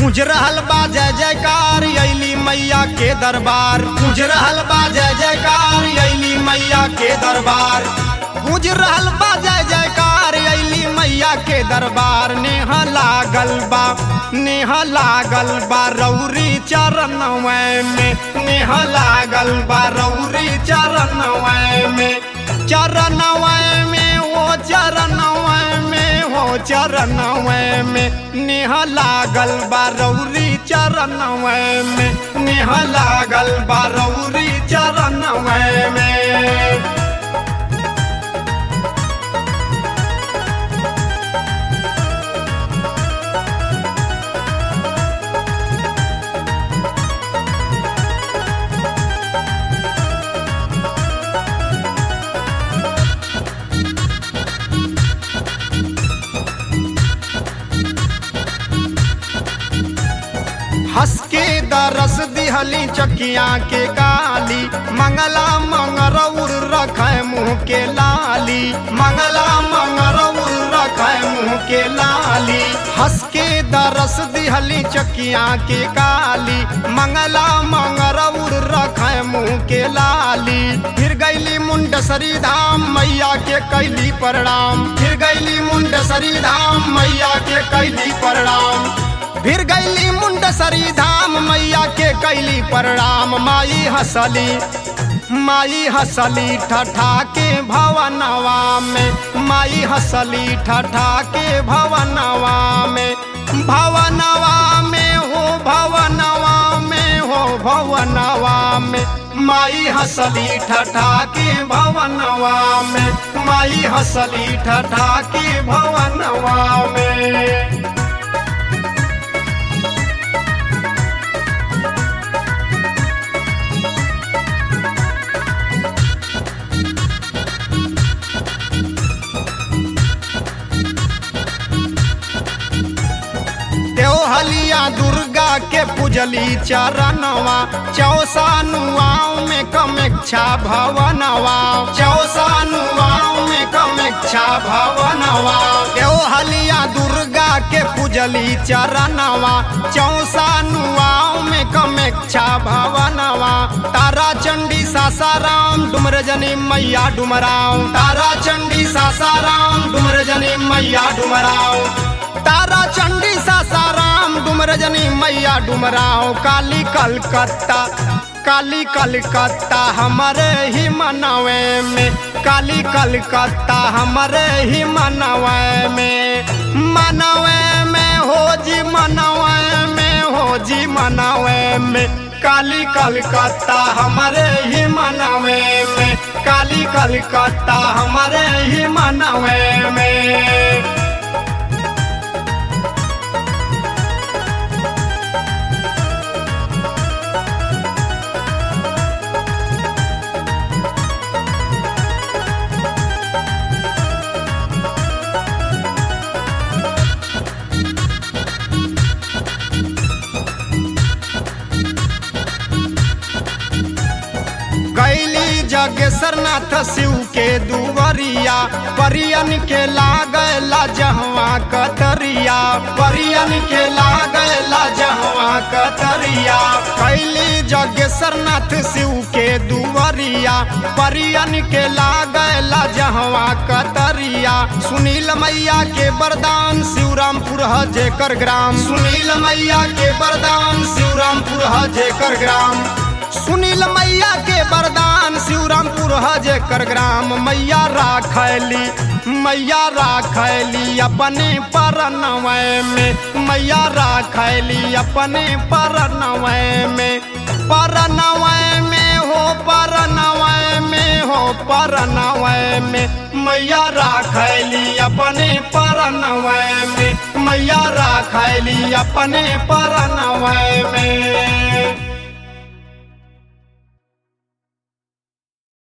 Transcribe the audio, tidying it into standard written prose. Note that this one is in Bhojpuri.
गूंज रहल बा जय जयकार अइली मैया के दरबार। गूंज रहल बा जय जयकार अइली मैया के दरबार। गूंज रहल बा जय जयकार अइली मैया के दरबार। नेह लागल बा रौरी चरणवे में। नेह लागल बा रौरी चरणवे में। चरणवे में ओ चरणवे में हो चरणवे में। नेह लागल बा रौरी चरणवे में। नेह लागल बा रौरी चरणवे में। हंस के दरस दिहली चकिया के काली। मंगला मंगरौर रखे मुँह के लाली। मंगला मंगरौर रखे मुँह के लाली। हंस के दरस दिहली चकिया के काली। मंगला मंगरौर रखे मुँह के लाली। फिर गैली मुंडसरी धाम मैया के कैली प्रणाम। फिर गैली मुंडसरी धाम मैया के कैली प्रणाम। फिर गैली मुंडसरी धाम मैया के कैली प्रणाम। माई हसली ठठा के भवनवा में। माई हसली ठठा के भवनवा में। भवनवा में हो भवनवा में हो भवनवा में। माई हसली ठठा के भवनवा में। माई हसली ठठा के भवनवा में। देवहलिया दुर्गा के पूजली चरणवा। चौसानुआओं में कामाक्षा भवनवा। चौसानुआओं में कामाक्षा भवनवा। देवहलिया दुर्गा के पूजली चरणवा। चौसानुआओं में कामाक्षा भवनवा। तारा चंडी सासाराम डुमरजनी मैया डुमराव। तारा चंडी सासाराम डुमरजनी मैया डुमराव। तारा चंडी सासाराम डुमरजनी मैया डुमराव। काली कलकत्ता हमारे ही मनवे में। काली कलकत्ता हमारे ही मनवे में। मनवे में हो जी मनवे में हो जी मनवे में। काली कलकत्ता हमारे ही मनवे में। काली कलकत्ता हमारे ही मनवे में। गैली जगेश्वरनाथ शिव के दुवरिया। परियन के लागला जहवा कतरिया। परियन के लागला जहवा कतरिया। गैली जगेश्वरनाथ शिव के दुवरिया। परियन के लागला जहवा कतरिया। सुनील मैया के वरदान शिवरामपुर ह जेकर ग्राम। सुनील मैया के वरदान शिवरामपुर ह जेकर ग्राम। सुनील मैया के वरदान शिवरामपुर ह जेकर ग्राम। मैया राखैली अपने परनवे में। मैया राखैली अपने परनवे में। परनवे में हो परनवे में हो परनवे में। मैया राखैली अपने परनवे में। मैया राखैली अपने परनवे में।